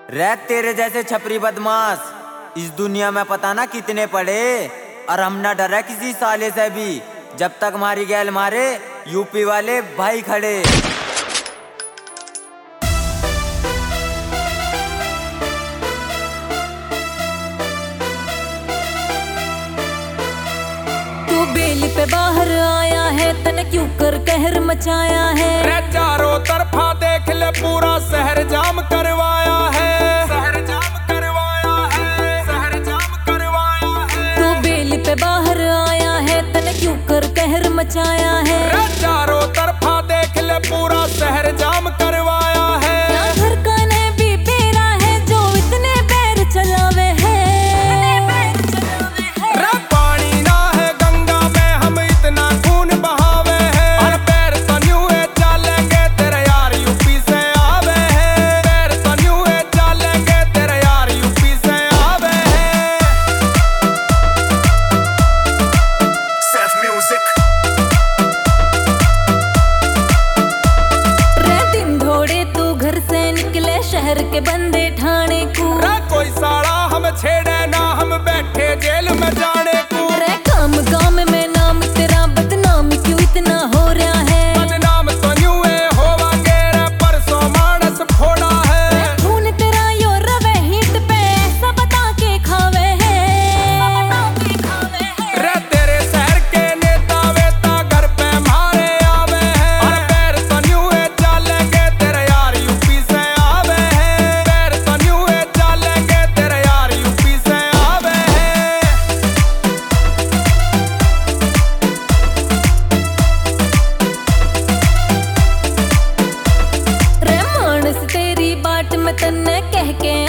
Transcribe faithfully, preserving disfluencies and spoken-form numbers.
रे तेरे जैसे छपरी बदमाश इस दुनिया में पता ना कितने पड़े। और हम ना डरे किसी साले से भी, जब तक मारी गैल मारे यूपी वाले भाई खड़े। तू बेल पे बाहर आया है, तने क्यों कर कहर मचाया है। रे चारों तरफा देख ले पूरा शहर जाम करवाया है, शहर जाम करवाया है, शहर जाम करवाया है। तू बेल पे बाहर आया है, तने क्यों कर कहर मचाया है। रे चारों तरफा देख ले पूरा शहर जाम करवाया है। क्या घर का ने भी बेरा है जो इतने पैर चलावे है। रे पानी ना है गंगा में हम इतना खून बहावे है। और पैर तन्युए चलेंगे तेरे यार यूपी से आवे है, पैर तन्युए चलेंगे तेरे यार यूपी से आवे है। Seth Music. रे दिन धोड़े तू घर से निकले शहर के बंदे ठाणे को। रे कोई साड़ा हम छेड़े ना, हम बैठे जेल में जाने को। रे काम काम में नाम तेरा बदनाम क्यों इतना हो रहा है। बदनाम तो न्यूए होवांगे रे परसों मानस फोड़ा है। खून तेरा यो रवे हीट पे ऐसा बता के खावे है, बता के खावे है। रे तेरे शहर के नेता वेता घर पे मारे आवे हैं। और पैर तो न्यूए चलेंगे तेरे यार यूपी से आवे हैं, पैर तो न्यूए चलेंगे तेरे यार यूपी से आवे हैं। रे मानस तेरी बाट में तन्ने कह के